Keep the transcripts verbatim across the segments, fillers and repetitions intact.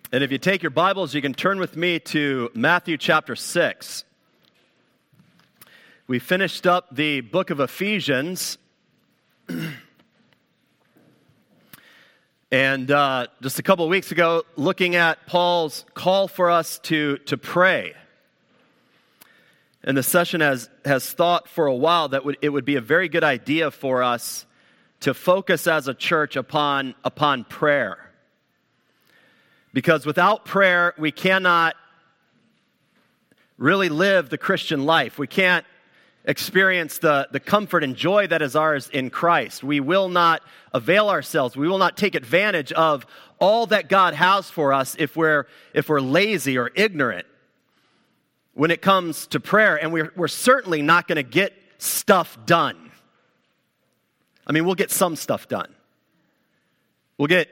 And if you take your Bibles, you can turn with me to Matthew chapter six. We finished up the book of Ephesians. And uh, just a couple of weeks ago, looking at Paul's call for us to, to pray. And the session has, has thought for a while that would, it would be a very good idea for us to focus as a church upon, upon prayer. Because without prayer, we cannot really live the Christian life. We can't experience the, the comfort and joy that is ours in Christ. We will not avail ourselves. We will not take advantage of all that God has for us if we're, if we're lazy or ignorant when it comes to prayer. And we're, we're certainly not going to get stuff done. I mean, we'll get some stuff done. We'll get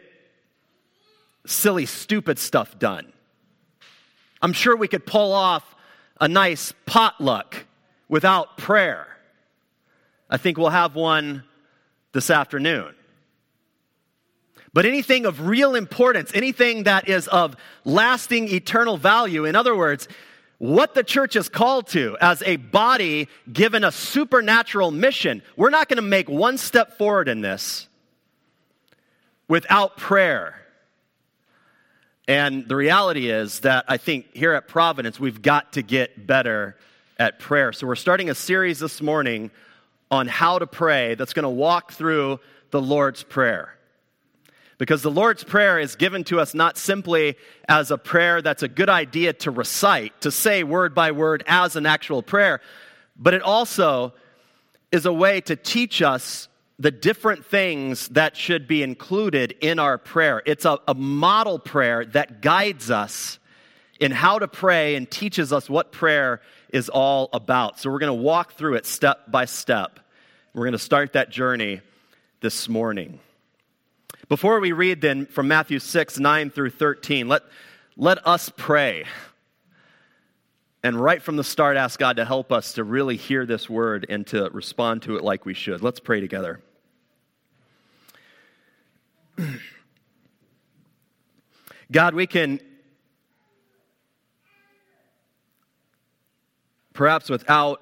silly, stupid stuff done. I'm sure we could pull off a nice potluck without prayer. I think we'll have one this afternoon. But anything of real importance, anything that is of lasting eternal value, in other words, what the church is called to as a body given a supernatural mission, we're not going to make one step forward in this without prayer. And the reality is that I think here at Providence, we've got to get better at prayer. So we're starting a series this morning on how to pray that's going to walk through the Lord's Prayer. Because the Lord's Prayer is given to us not simply as a prayer that's a good idea to recite, to say word by word as an actual prayer, but it also is a way to teach us the different things that should be included in our prayer. It's a, a model prayer that guides us in how to pray and teaches us what prayer is all about. So we're going to walk through it step by step. We're going to start that journey this morning. Before we read then from Matthew six, nine through thirteen, let, let us pray. And right from the start, ask God to help us to really hear this word and to respond to it like we should. Let's pray together. God, we can, perhaps without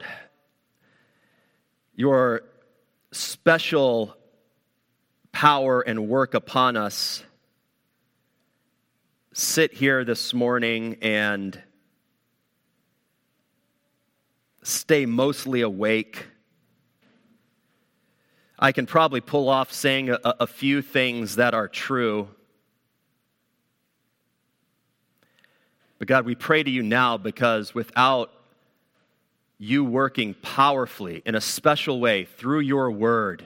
your special power and work upon us, sit here this morning and stay mostly awake. I can probably pull off saying a, a few things that are true. But God, we pray to you now because without you working powerfully in a special way through your word,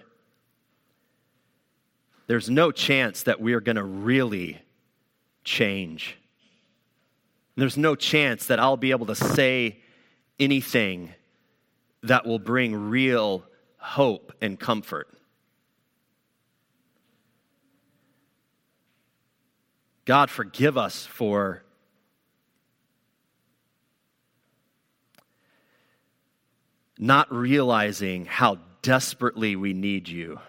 there's no chance that we are going to really change. There's no chance that I'll be able to say anything that will bring real hope and comfort. God, forgive us for not realizing how desperately we need you.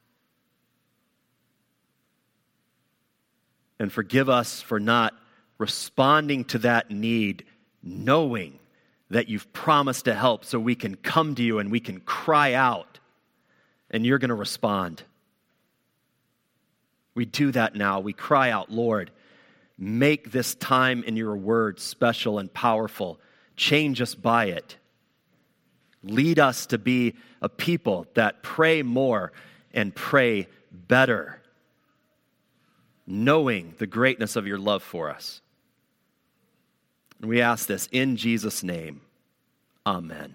And forgive us for not responding to that need, knowing that you've promised to help so we can come to you and we can cry out and you're going to respond. We do that now. We cry out, Lord, make this time in your word special and powerful. Change us by it. Lead us to be a people that pray more and pray better, knowing the greatness of your love for us. And we ask this in Jesus' name. Amen.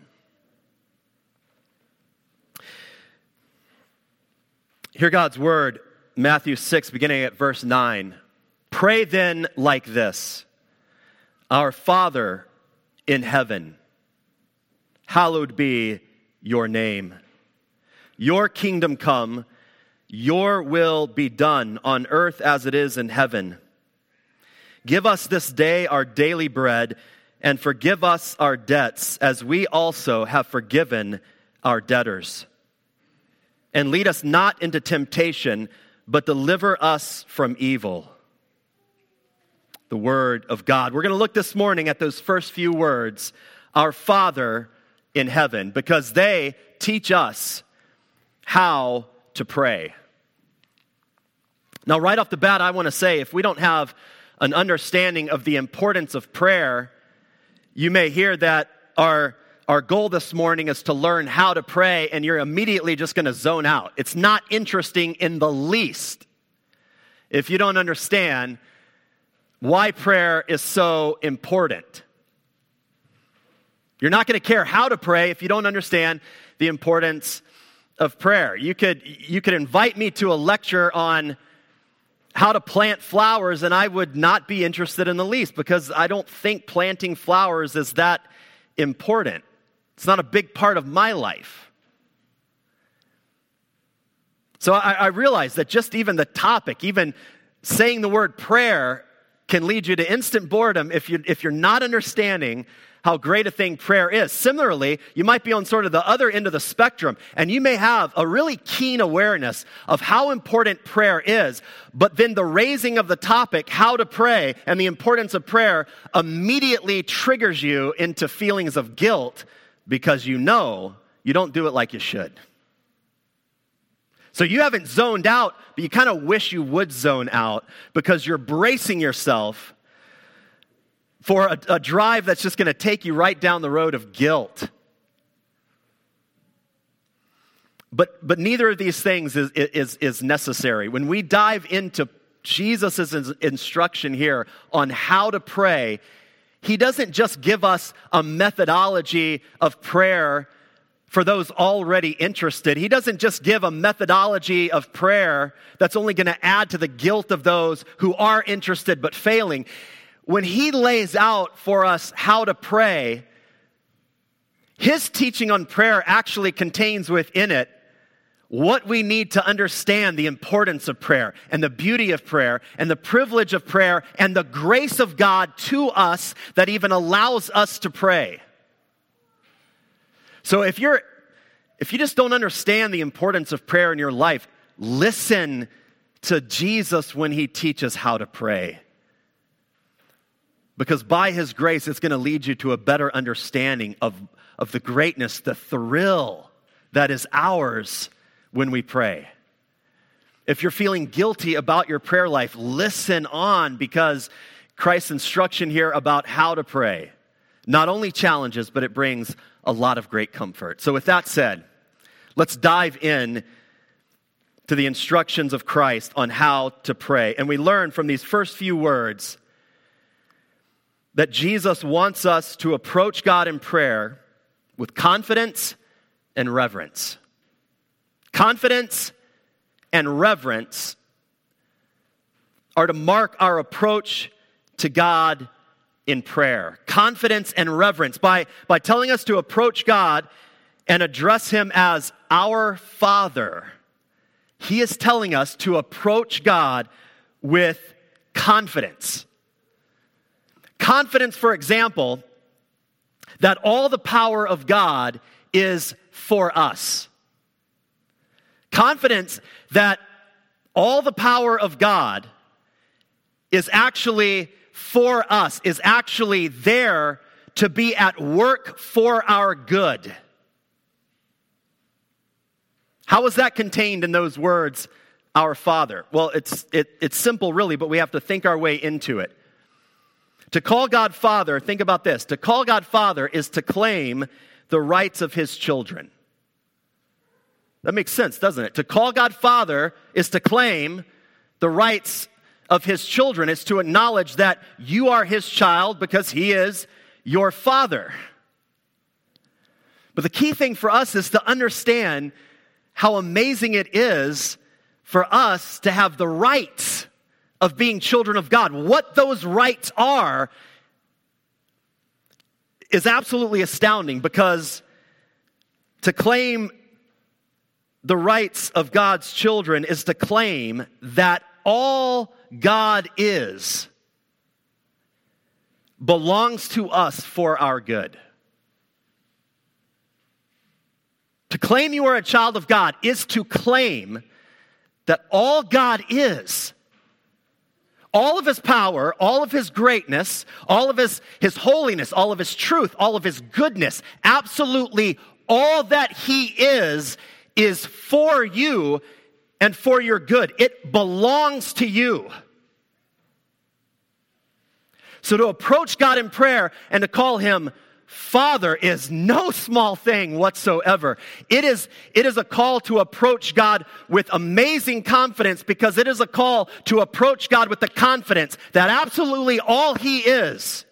Hear God's word, Matthew six, beginning at verse nine. Pray then like this: Our Father in heaven, hallowed be your name. Your kingdom come, your will be done on earth as it is in heaven. Give us this day our daily bread, and forgive us our debts as we also have forgiven our debtors. And lead us not into temptation, but deliver us from evil. the Word of God. We're going to look this morning at those first few words, our Father in heaven, because they teach us how to pray. Now, right off the bat, I want to say, if we don't have an understanding of the importance of prayer, you may hear that our, our goal this morning is to learn how to pray, and you're immediately just going to zone out. It's not interesting in the least if you don't understand why prayer is so important. You're not going to care how to pray if you don't understand the importance of prayer. You could, you could invite me to a lecture on how to plant flowers, and I would not be interested in the least, because I don't think planting flowers is that important. It's not a big part of my life. So I, I realize that just even the topic, even saying the word prayer, can lead you to instant boredom if you if you're not understanding how great a thing prayer is. Similarly, you might be on sort of the other end of the spectrum, and you may have a really keen awareness of how important prayer is, but then the raising of the topic, how to pray, and the importance of prayer immediately triggers you into feelings of guilt because you know you don't do it like you should. So you haven't zoned out, but you kind of wish you would zone out because you're bracing yourself for a, a drive that's just going to take you right down the road of guilt. But but neither of these things is, is, is necessary. When we dive into Jesus' instruction here on how to pray, he doesn't just give us a methodology of prayer for those already interested. He doesn't just give a methodology of prayer that's only going to add to the guilt of those who are interested but failing. When he lays out for us how to pray, his teaching on prayer actually contains within it what we need to understand the importance of prayer and the beauty of prayer and the privilege of prayer and the grace of God to us that even allows us to pray. So if you're, if you just don't understand the importance of prayer in your life, listen to Jesus when he teaches how to pray. Because by his grace, it's going to lead you to a better understanding of, of the greatness, the thrill that is ours when we pray. If you're feeling guilty about your prayer life, listen on, because Christ's instruction here about how to pray not only challenges, but it brings a lot of great comfort. So with that said, let's dive in to the instructions of Christ on how to pray. And we learn from these first few words that Jesus wants us to approach God in prayer with confidence and reverence. Confidence and reverence are to mark our approach to God in prayer. Confidence and reverence. By, by telling us to approach God and address him as our Father, he is telling us to approach God with confidence. Confidence, for example, that all the power of God is for us. Confidence that all the power of God is actually for us, is actually there to be at work for our good. How is that contained in those words, our Father? Well, it's it, it's simple really, but we have to think our way into it. To call God Father, think about this. To call God Father is to claim the rights of his children. That makes sense, doesn't it? To call God Father is to claim the rights of his children. It's to acknowledge that you are his child because he is your father. But the key thing for us is to understand how amazing it is for us to have the rights of being children of God. What those rights are is absolutely astounding, because to claim the rights of God's children is to claim that all God is belongs to us for our good. To claim you are a child of God is to claim that all God is, All of his power, all of his greatness, all of his, his holiness, all of his truth, all of his goodness, absolutely all that he is, is for you and for your good. It belongs to you. So to approach God in prayer and to call him Father is no small thing whatsoever. It is, it is a call to approach God with amazing confidence, because it is a call to approach God with the confidence that absolutely all he is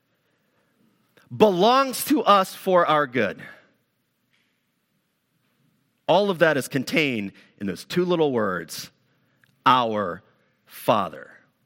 belongs to us for our good. All of that is contained in those two little words, our Father.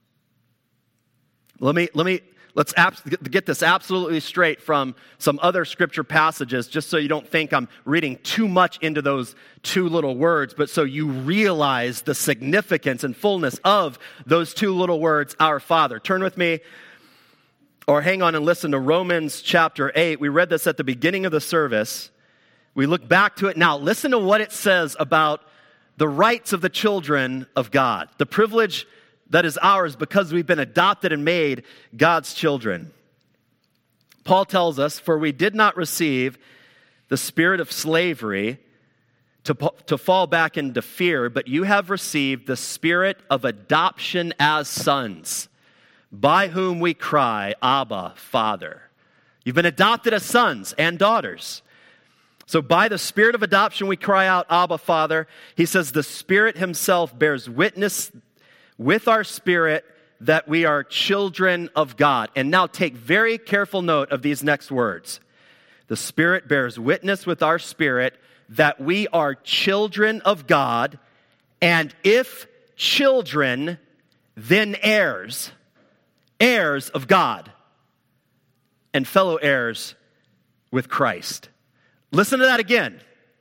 Let me, let me, let's abs- get this absolutely straight from some other scripture passages, just so you don't think I'm reading too much into those two little words, but so you realize the significance and fullness of those two little words, our Father. Turn with me, or hang on and listen to Romans chapter eight. We read this at the beginning of the service. We look back to it now. Listen to what it says about the rights of the children of God, the privilege that is ours because we've been adopted and made God's children. Paul tells us, for we did not receive the spirit of slavery to, to fall back into fear, but you have received the spirit of adoption as sons, by whom we cry, Abba, Father. You've been adopted as sons and daughters. So by the spirit of adoption, we cry out, Abba, Father. He says the Spirit himself bears witness with our spirit that we are children of God. And now take very careful note of these next words. The Spirit bears witness with our spirit that we are children of God, and if children, then heirs, heirs of God, and fellow heirs with Christ. Listen to that again.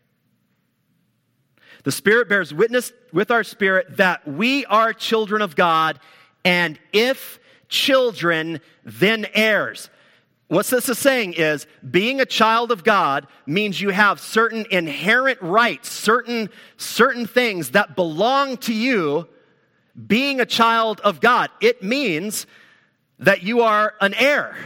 The Spirit bears witness with our spirit that we are children of God, and if children, then heirs. What this is saying is, being a child of God means you have certain inherent rights, certain, certain things that belong to you being a child of God. It means that you are an heir.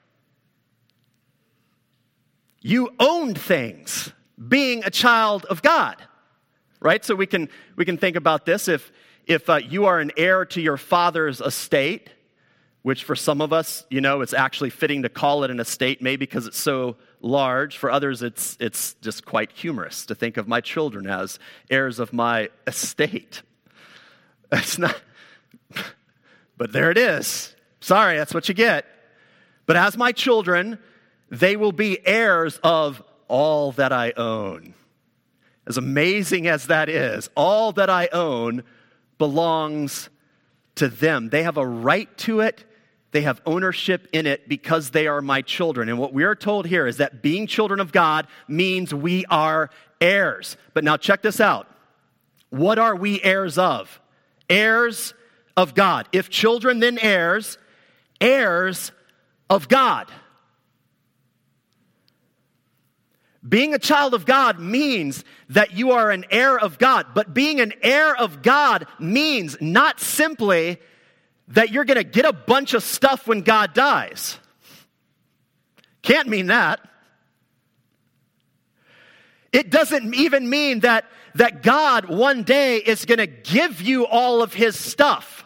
You owned things being a child of God. Right? So we can we can think about this. If if uh, you are an heir to your father's estate, which for some of us, you know, it's actually fitting to call it an estate, maybe because it's so large. For others, it's it's just quite humorous to think of my children as heirs of my estate. That's not, but there it is. Sorry, that's what you get. But as my children, they will be heirs of all that I own. As amazing as that is, all that I own belongs to them. They have a right to it. They have ownership in it because they are my children. And what we are told here is that being children of God means we are heirs. But now check this out. What are we heirs of? Heirs of God. If children, then heirs, heirs of God. Being a child of God means that you are an heir of God. But being an heir of God means not simply that you're going to get a bunch of stuff when God dies. Can't mean that. It doesn't even mean that, that God one day is going to give you all of his stuff.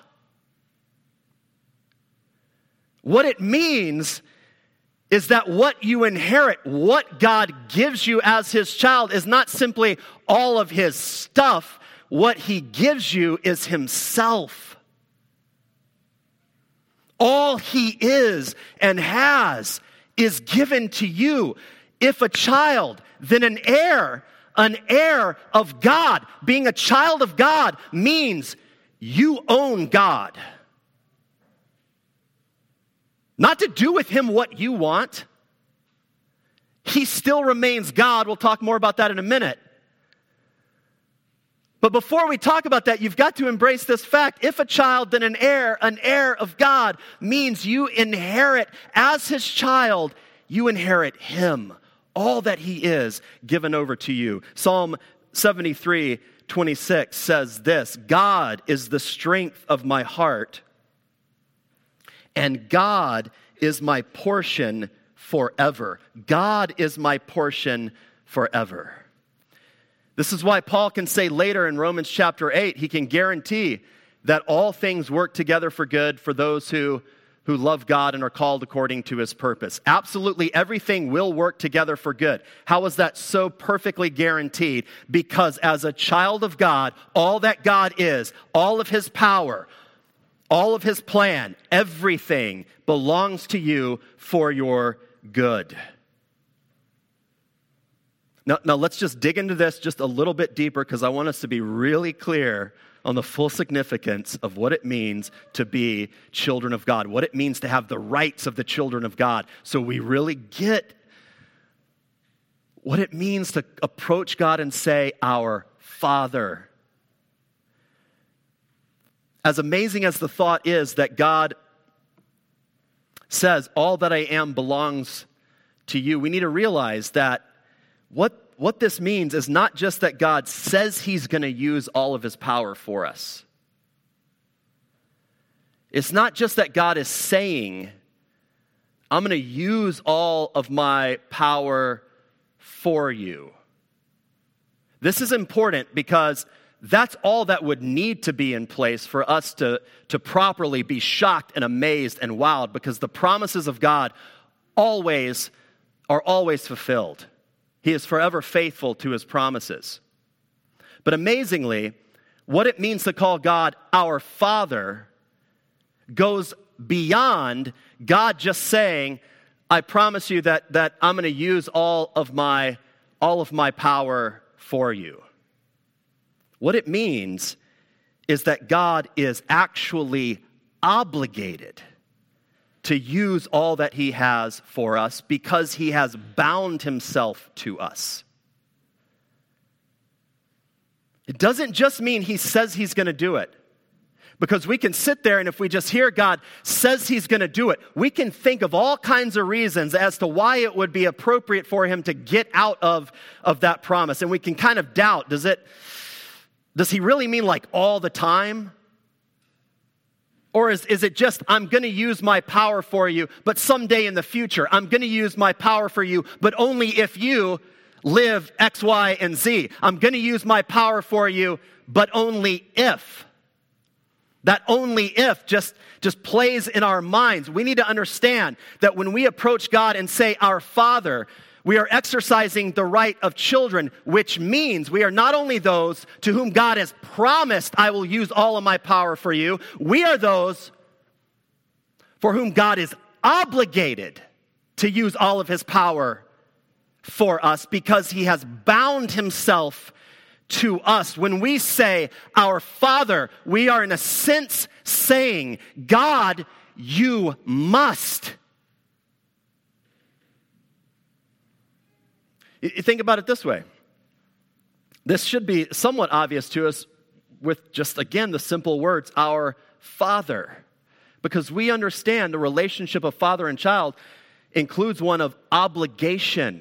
What it means is that what you inherit, what God gives you as his child, is not simply all of his stuff. What he gives you is himself. All he is and has is given to you. If a child, then an heir, an heir of God. Being a child of God means you own God. Not to do with him what you want. He still remains God. We'll talk more about that in a minute. But before we talk about that, you've got to embrace this fact. If a child, then an heir, an heir of God means you inherit, as his child, you inherit him. All that he is given over to you. Psalm seventy-three twenty-six says this, God is the strength of my heart and God is my portion forever. God is my portion forever. This is why Paul can say later in Romans chapter eight, he can guarantee that all things work together for good for those who, who love God and are called according to his purpose. Absolutely everything will work together for good. How is that so perfectly guaranteed? Because as a child of God, all that God is, all of his power, all of his plan, everything belongs to you for your good. Now, now let's just dig into this just a little bit deeper because I want us to be really clear on the full significance of what it means to be children of God, what it means to have the rights of the children of God, so we really get what it means to approach God and say, our Father. As amazing as the thought is that God says, all that I am belongs to you, we need to realize that what What this means is not just that God says he's going to use all of his power for us. It's not just that God is saying, I'm going to use all of my power for you. This is important because that's all that would need to be in place for us to, to properly be shocked and amazed and wowed, because the promises of God always are always fulfilled. He is forever faithful to his promises. But amazingly, what it means to call God our Father goes beyond God just saying, I promise you that, that I'm going to use all of my, all of my power for you. What it means is that God is actually obligated to use all that he has for us because he has bound himself to us. It doesn't just mean he says he's going to do it. Because we can sit there and if we just hear God says he's going to do it, we can think of all kinds of reasons as to why it would be appropriate for him to get out of, of that promise. And we can kind of doubt, does it, does he really mean like all the time? Or is, is it just, I'm going to use my power for you, but someday in the future, I'm going to use my power for you, but only if you live X, Y, and Z. I'm going to use my power for you, but only if. That only if just, just plays in our minds. We need to understand that when we approach God and say, our Father, we are exercising the right of children, which means we are not only those to whom God has promised, I will use all of my power for you. We are those for whom God is obligated to use all of his power for us because he has bound himself to us. When we say our Father, we are in a sense saying, God, you must. You think about it this way. This should be somewhat obvious to us with just, again, the simple words, our Father. Because we understand the relationship of father and child includes one of obligation.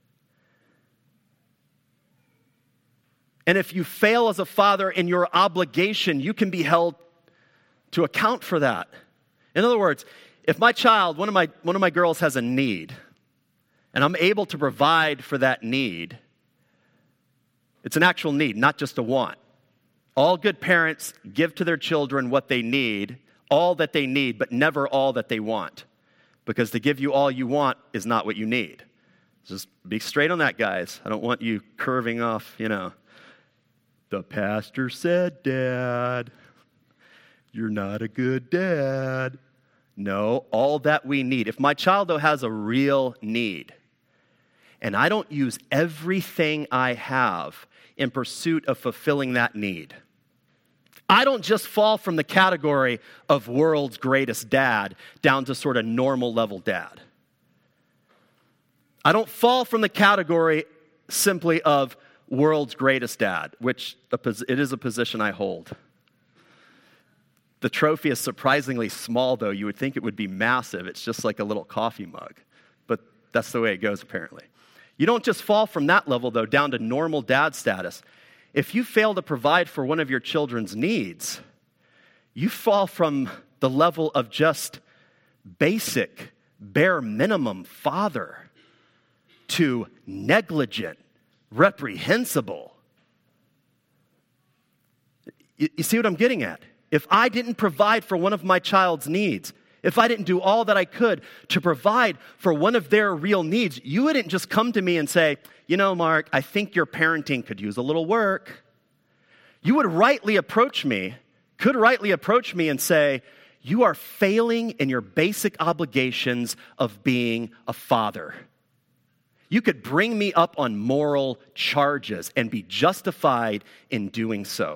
And if you fail as a father in your obligation, you can be held to account for that. In other words, if my child, one of my, one of my girls has a need, and I'm able to provide for that need, it's an actual need, not just a want. All good parents give to their children what they need, all that they need, but never all that they want. Because to give you all you want is not what you need. Just be straight on that, guys. I don't want you curving off, you know. The pastor said, Dad, you're not a good dad. No, all that we need. If my child, though, has a real need, and I don't use everything I have in pursuit of fulfilling that need, I don't just fall from the category of world's greatest dad down to sort of normal level dad. I don't fall from the category simply of world's greatest dad, which it is a position I hold. The trophy is surprisingly small, though. You would think it would be massive. It's just like a little coffee mug. But that's the way it goes, apparently. You don't just fall from that level, though, down to normal dad status. If you fail to provide for one of your children's needs, you fall from the level of just basic, bare minimum father to negligent, reprehensible. You, you see what I'm getting at? If I didn't provide for one of my child's needs, if I didn't do all that I could to provide for one of their real needs, you wouldn't just come to me and say, you know, Mark, I think your parenting could use a little work. You would rightly approach me, could rightly approach me and say, you are failing in your basic obligations of being a father. You could bring me up on moral charges and be justified in doing so.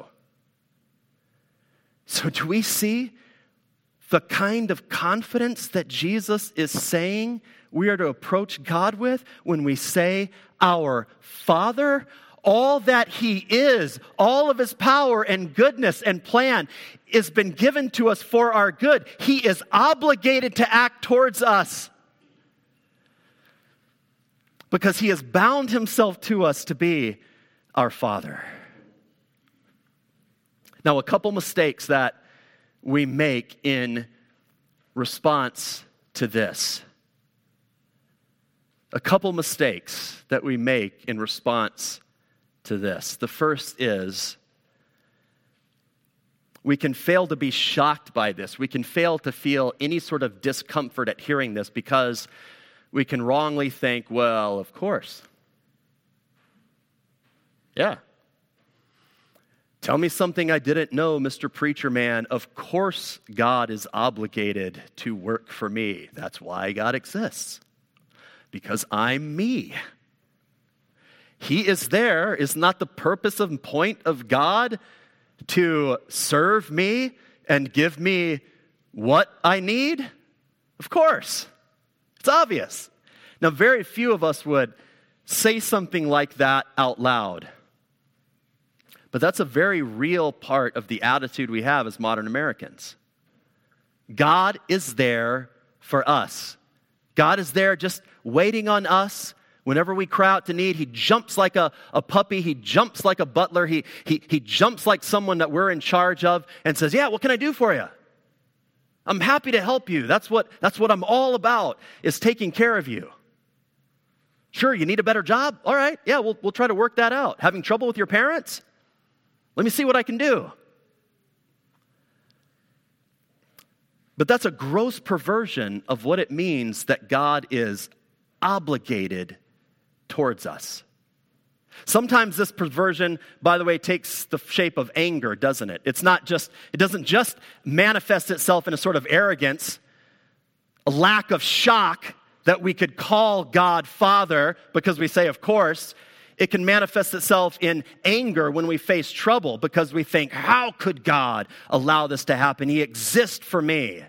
So do we see the kind of confidence that Jesus is saying we are to approach God with when we say, our Father? All that He is, all of His power and goodness and plan has been given to us for our good. He is obligated to act towards us because He has bound Himself to us to be our Father. Now, a couple mistakes that we make in response to this. A couple mistakes that we make in response to this. The first is we can fail to be shocked by this. We can fail to feel any sort of discomfort at hearing this because we can wrongly think, well, of course. Yeah. Tell me something I didn't know, Mister Preacher Man. Of course God is obligated to work for me. That's why God exists. Because I'm me. He is there. Is not the purpose and point of God to serve me and give me what I need? Of course. It's obvious. Now, very few of us would say something like that out loud. But that's a very real part of the attitude we have as modern Americans. God is there for us. God is there just waiting on us. Whenever we cry out to need, He jumps like a, a puppy. He jumps like a butler. He, he, he jumps like someone that we're in charge of and says, yeah, what can I do for you? I'm happy to help you. That's what, that's what I'm all about, is taking care of you. Sure, you need a better job? All right, yeah, we'll, we'll try to work that out. Having trouble with your parents? Let me see what I can do. But that's a gross perversion of what it means that God is obligated towards us. Sometimes this perversion, by the way, takes the shape of anger, doesn't it? It's not just, it doesn't just manifest itself in a sort of arrogance, a lack of shock that we could call God Father because we say, of course. It can manifest itself in anger when we face trouble because we think, how could God allow this to happen? He exists for me.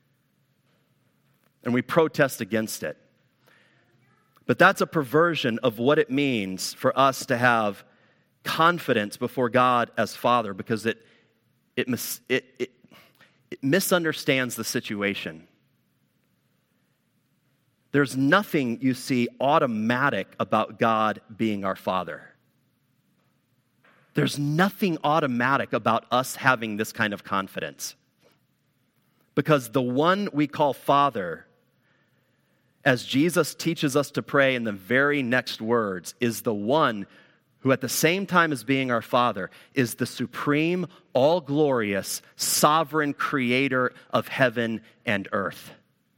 And we protest against it. But that's a perversion of what it means for us to have confidence before God as Father because it, it, mis- it, it, it misunderstands the situation. There's nothing, you see, automatic about God being our Father. There's nothing automatic about us having this kind of confidence. Because the one we call Father, as Jesus teaches us to pray in the very next words, is the one who at the same time as being our Father is the supreme, all-glorious, sovereign creator of heaven and earth.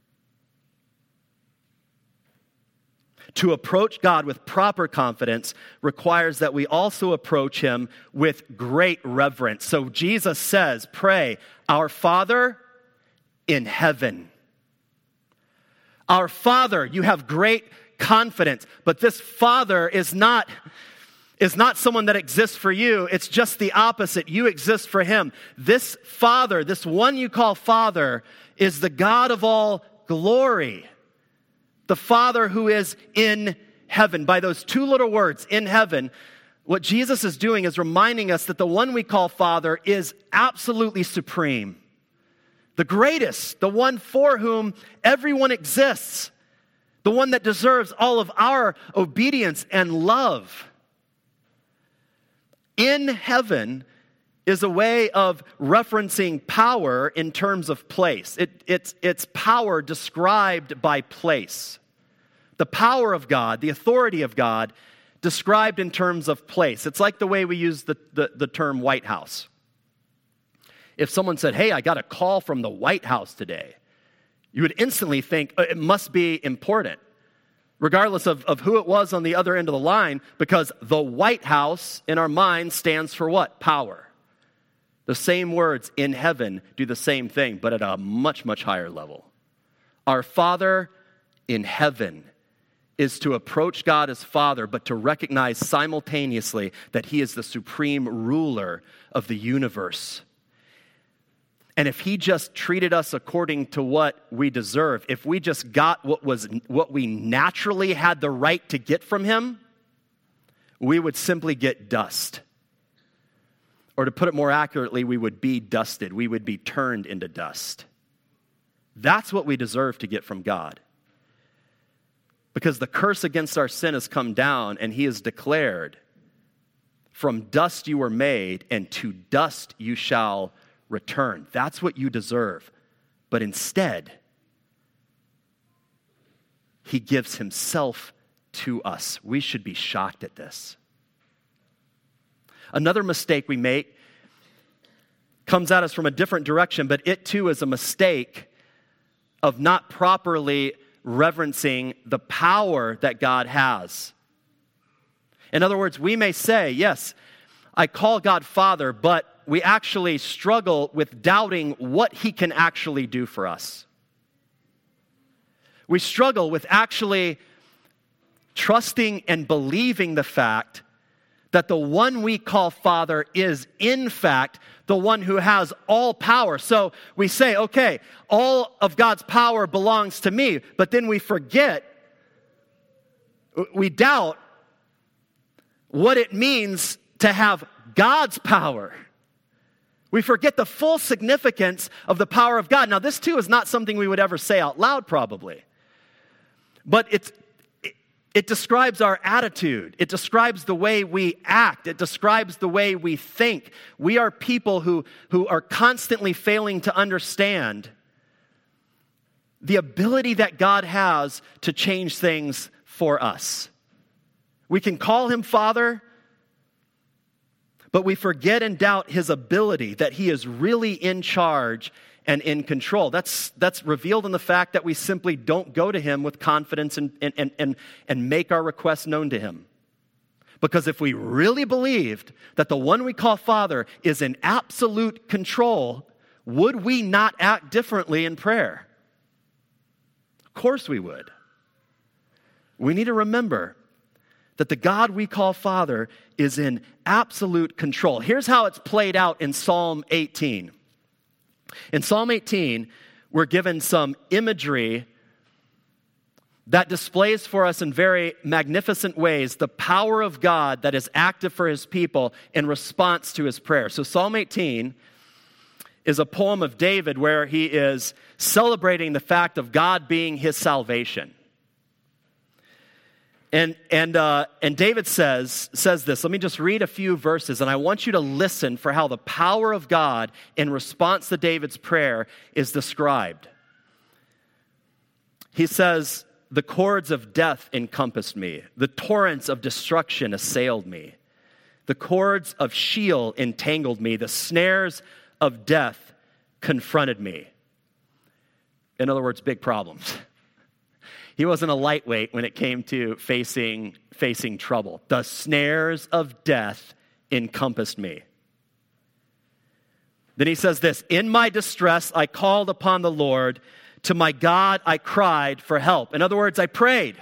To approach God with proper confidence requires that we also approach Him with great reverence. So Jesus says, pray, our Father in heaven. Our Father, you have great confidence, but this Father is not, is not someone that exists for you. It's just the opposite. You exist for Him. This Father, this one you call Father, is the God of all glory. The Father who is in heaven. By those two little words, in heaven, what Jesus is doing is reminding us that the one we call Father is absolutely supreme. The greatest, the one for whom everyone exists. The one that deserves all of our obedience and love. In heaven, is a way of referencing power in terms of place. It, it's, it's power described by place. The power of God, the authority of God, described in terms of place. It's like the way we use the, the, the term White House. If someone said, hey, I got a call from the White House today, you would instantly think it must be important, regardless of, of who it was on the other end of the line, because the White House in our mind stands for what? Power. The same words in heaven do the same thing, but at a much, much higher level. Our Father in heaven is to approach God as Father, but to recognize simultaneously that He is the supreme ruler of the universe. And if He just treated us according to what we deserve, if we just got what was what we naturally had the right to get from Him, we would simply get dust. Or to put it more accurately, we would be dusted. We would be turned into dust. That's what we deserve to get from God. Because the curse against our sin has come down, and He has declared, from dust you were made, and to dust you shall return. That's what you deserve. But instead, He gives Himself to us. We should be shocked at this. Another mistake we make comes at us from a different direction, but it too is a mistake of not properly reverencing the power that God has. In other words, we may say, yes, I call God Father, but we actually struggle with doubting what He can actually do for us. We struggle with actually trusting and believing the fact that the one we call Father is, in fact, the one who has all power. So we say, okay, all of God's power belongs to me, but then we forget, we doubt what it means to have God's power. We forget the full significance of the power of God. Now, this too is not something we would ever say out loud, probably. But it's It describes our attitude. It describes the way we act. It describes the way we think. We are people who, who are constantly failing to understand the ability that God has to change things for us. We can call Him Father, but we forget and doubt His ability, that He is really in charge and in control. That's that's revealed in the fact that we simply don't go to Him with confidence and, and, and, and make our requests known to Him. Because if we really believed that the one we call Father is in absolute control, would we not act differently in prayer? Of course we would. We need to remember that the God we call Father is in absolute control. Here's how it's played out in Psalm eighteen. In Psalm eighteen, we're given some imagery that displays for us in very magnificent ways the power of God that is active for His people in response to His prayer. So Psalm eighteen is a poem of David where he is celebrating the fact of God being his salvation. And and uh, and David says says this. Let me just read a few verses, and I want you to listen for how the power of God in response to David's prayer is described. He says, "The cords of death encompassed me. The torrents of destruction assailed me. The cords of Sheol entangled me. The snares of death confronted me." In other words, big problems. He wasn't a lightweight when it came to facing, facing trouble. The snares of death encompassed me. Then he says this, "In my distress, I called upon the Lord. To my God, I cried for help." In other words, I prayed.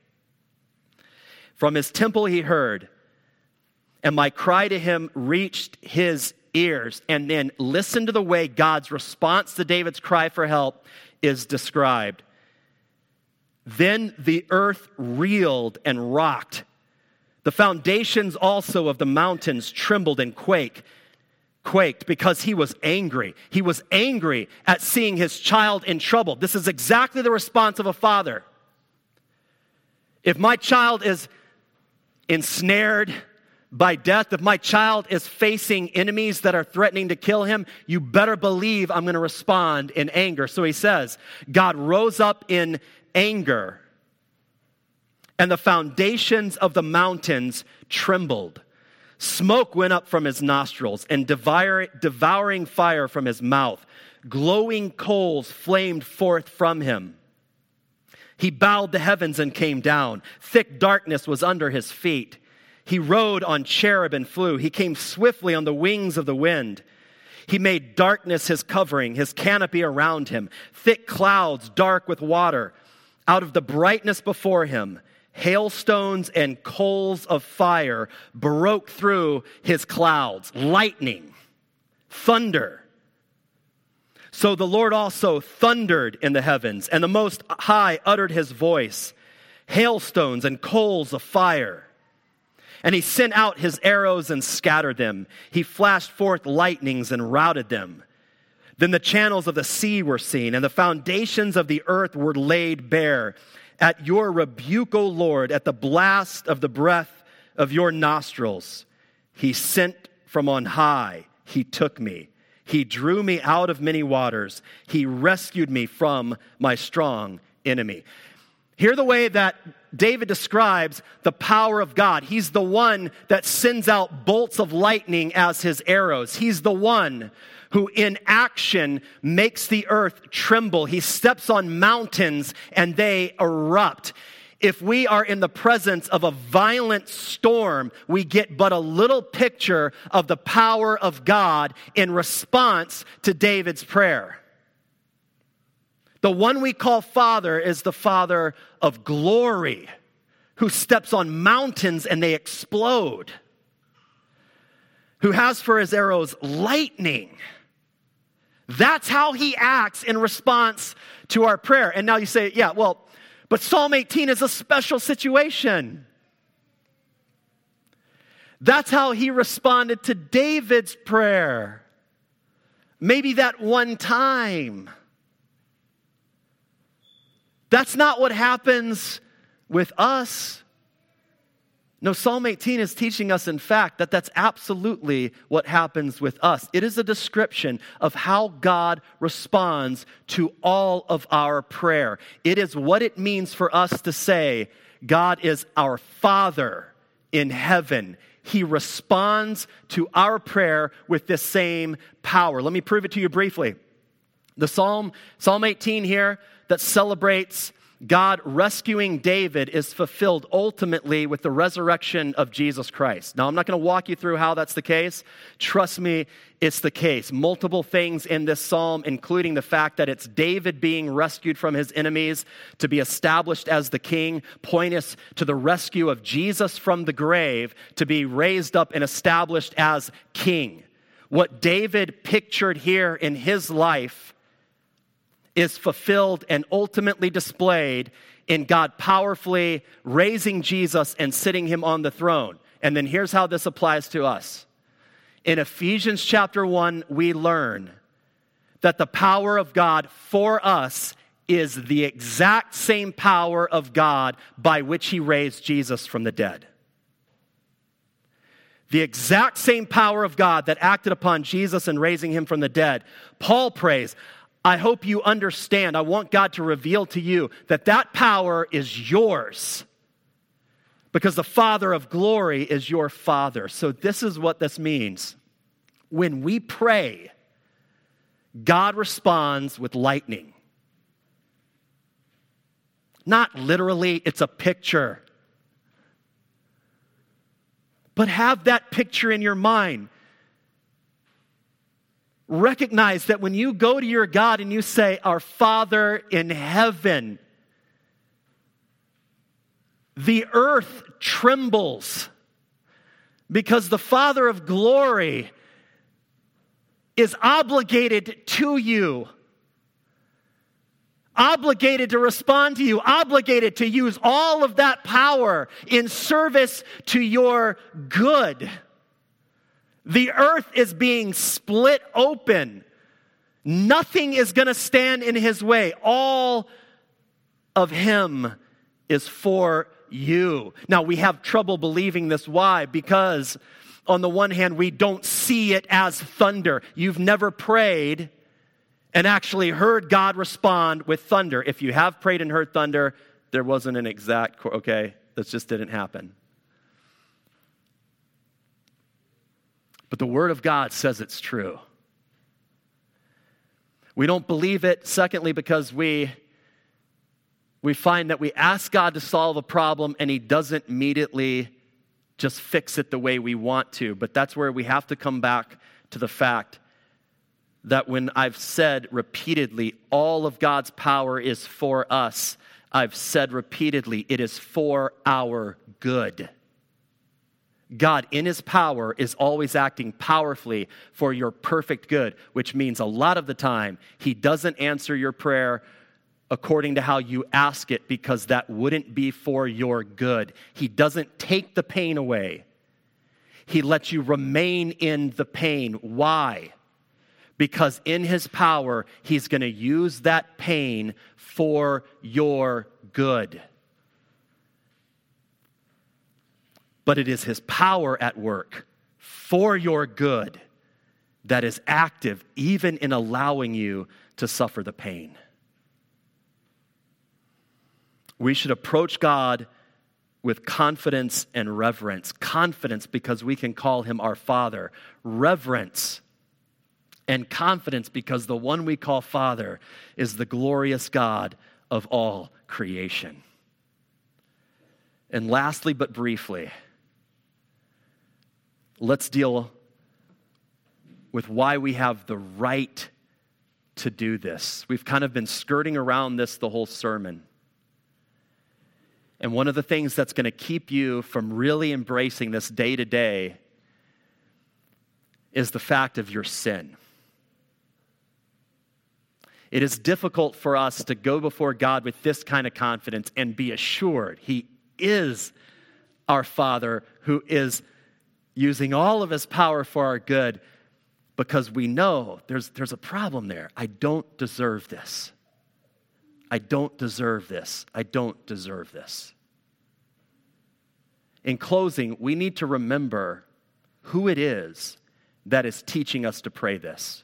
From His temple he heard, and my cry to Him reached His ears. And then listen to the way God's response to David's cry for help is described. "Then the earth reeled and rocked. The foundations also of the mountains trembled and quaked, quaked because He was angry. He was angry at seeing His child in trouble." This is exactly the response of a father. If my child is ensnared, by death, if my child is facing enemies that are threatening to kill him, you better believe I'm going to respond in anger. So he says, God rose up in anger, and the foundations of the mountains trembled. Smoke went up from his nostrils, and devour, devouring fire from his mouth. Glowing coals flamed forth from him. He bowed the heavens and came down. Thick darkness was under his feet. He rode on cherub and flew. He came swiftly on the wings of the wind. He made darkness his covering, his canopy around him. Thick clouds dark with water. Out of the brightness before him, hailstones and coals of fire broke through his clouds. Lightning, thunder. So the Lord also thundered in the heavens, and the Most High uttered his voice. Hailstones and coals of fire. And he sent out his arrows and scattered them. He flashed forth lightnings and routed them. Then the channels of the sea were seen, and the foundations of the earth were laid bare. At your rebuke, O Lord, at the blast of the breath of your nostrils, he sent from on high, he took me. He drew me out of many waters. He rescued me from my strong enemy. Hear the way that David describes the power of God. He's the one that sends out bolts of lightning as his arrows. He's the one who in action makes the earth tremble. He steps on mountains and they erupt. If we are in the presence of a violent storm, we get but a little picture of the power of God in response to David's prayer. The one we call Father is the Father of glory, who steps on mountains and they explode, who has for his arrows lightning. That's how he acts in response to our prayer. And now you say, yeah, well, but Psalm eighteen is a special situation. That's how he responded to David's prayer. Maybe that one time. That's not what happens with us. No, Psalm eighteen is teaching us, in fact, that that's absolutely what happens with us. It is a description of how God responds to all of our prayer. It is what it means for us to say, God is our Father in heaven. He responds to our prayer with this same power. Let me prove it to you briefly. The Psalm, Psalm eighteen here that celebrates God rescuing David is fulfilled ultimately with the resurrection of Jesus Christ. Now, I'm not going to walk you through how that's the case. Trust me, it's the case. Multiple things in this psalm, including the fact that it's David being rescued from his enemies to be established as the king, point us to the rescue of Jesus from the grave to be raised up and established as king. What David pictured here in his life is fulfilled and ultimately displayed in God powerfully raising Jesus and sitting him on the throne. And then here's how this applies to us. In Ephesians chapter one, we learn that the power of God for us is the exact same power of God by which he raised Jesus from the dead. The exact same power of God that acted upon Jesus and raising him from the dead. Paul prays, I hope you understand. I want God to reveal to you that that power is yours because the Father of glory is your Father. So this is what this means. When we pray, God responds with lightning. Not literally, it's a picture. But have that picture in your mind. Recognize that when you go to your God and you say, our Father in heaven, the earth trembles because the Father of glory is obligated to you, obligated to respond to you, obligated to use all of that power in service to your good. The earth is being split open. Nothing is going to stand in his way. All of him is for you. Now, we have trouble believing this. Why? Because on the one hand, we don't see it as thunder. You've never prayed and actually heard God respond with thunder. If you have prayed and heard thunder, there wasn't an exact, okay, that just didn't happen. But the Word of God says it's true. We don't believe it, secondly, because we, we find that we ask God to solve a problem and He doesn't immediately just fix it the way we want to. But that's where we have to come back to the fact that when I've said repeatedly, all of God's power is for us, I've said repeatedly, it is for our good. God, in His power, is always acting powerfully for your perfect good, which means a lot of the time, He doesn't answer your prayer according to how you ask it, because that wouldn't be for your good. He doesn't take the pain away. He lets you remain in the pain. Why? Because in His power, He's going to use that pain for your good. But it is His power at work for your good that is active even in allowing you to suffer the pain. We should approach God with confidence and reverence. Confidence because we can call Him our Father. Reverence and confidence because the one we call Father is the glorious God of all creation. And lastly, but briefly, let's deal with why we have the right to do this. We've kind of been skirting around this the whole sermon. And one of the things that's going to keep you from really embracing this day to day is the fact of your sin. It is difficult for us to go before God with this kind of confidence and be assured He is our Father who is using all of His power for our good, because we know there's, there's a problem there. I don't deserve this. I don't deserve this. I don't deserve this. In closing, we need to remember who it is that is teaching us to pray this.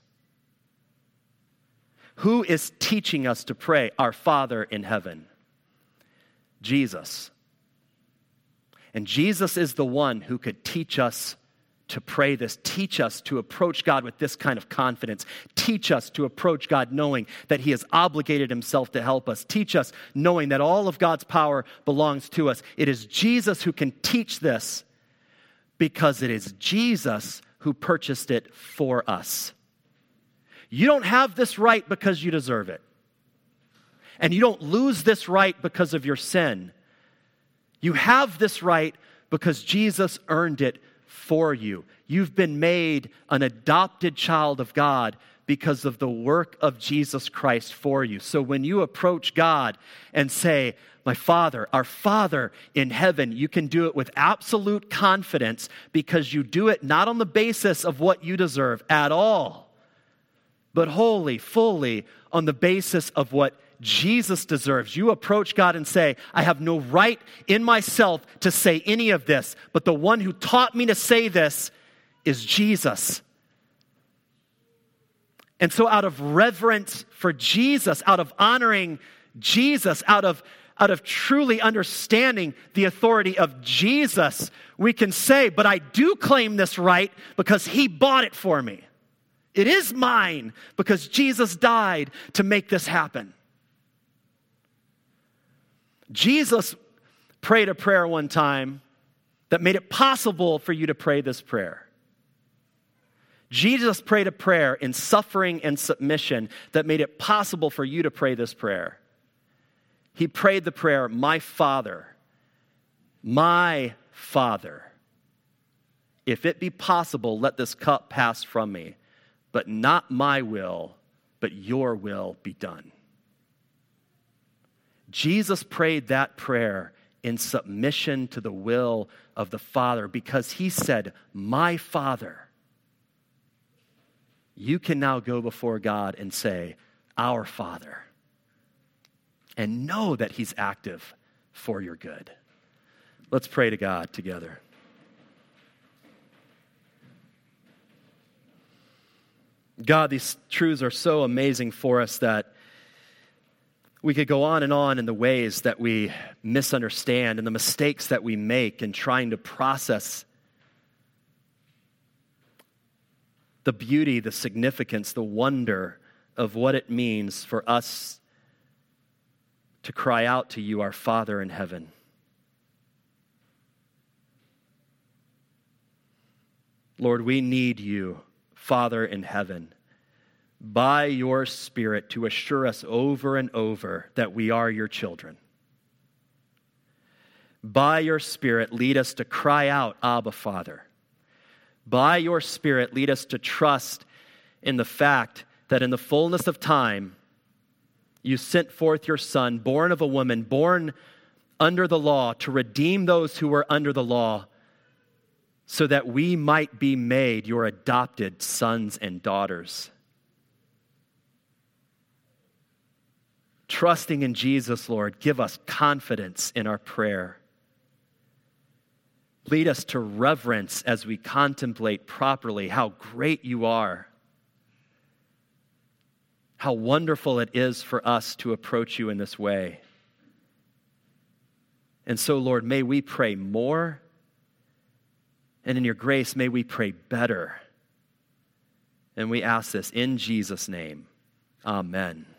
Who is teaching us to pray, our Father in heaven? Jesus. And Jesus is the one who could teach us to pray this. Teach us to approach God with this kind of confidence. Teach us to approach God knowing that He has obligated Himself to help us. Teach us knowing that all of God's power belongs to us. It is Jesus who can teach this because it is Jesus who purchased it for us. You don't have this right because you deserve it. And you don't lose this right because of your sin. You have this right because Jesus earned it for you. You've been made an adopted child of God because of the work of Jesus Christ for you. So when you approach God and say, my Father, our Father in heaven, you can do it with absolute confidence because you do it not on the basis of what you deserve at all, but wholly, fully on the basis of what Jesus deserves. You approach God and say, I have no right in myself to say any of this, but the one who taught me to say this is Jesus. And so out of reverence for Jesus, out of honoring Jesus, out of, out of truly understanding the authority of Jesus, we can say, but I do claim this right because He bought it for me. It is mine because Jesus died to make this happen. Jesus prayed a prayer one time that made it possible for you to pray this prayer. Jesus prayed a prayer in suffering and submission that made it possible for you to pray this prayer. He prayed the prayer, my Father, my Father, if it be possible, let this cup pass from me. But not my will, but your will be done. Jesus prayed that prayer in submission to the will of the Father because He said, my Father. You can now go before God and say, our Father, and know that He's active for your good. Let's pray to God together. God, these truths are so amazing for us that we could go on and on in the ways that we misunderstand and the mistakes that we make in trying to process the beauty, the significance, the wonder of what it means for us to cry out to you, our Father in heaven. Lord, we need you, Father in heaven, by your Spirit to assure us over and over that we are your children. By your Spirit, lead us to cry out, Abba, Father. By your Spirit, lead us to trust in the fact that in the fullness of time, you sent forth your Son, born of a woman, born under the law, to redeem those who were under the law, so that we might be made your adopted sons and daughters. Trusting in Jesus, Lord, give us confidence in our prayer. Lead us to reverence as we contemplate properly how great you are. How wonderful it is for us to approach you in this way. And so, Lord, may we pray more, and in your grace, may we pray better. And we ask this in Jesus' name. Amen.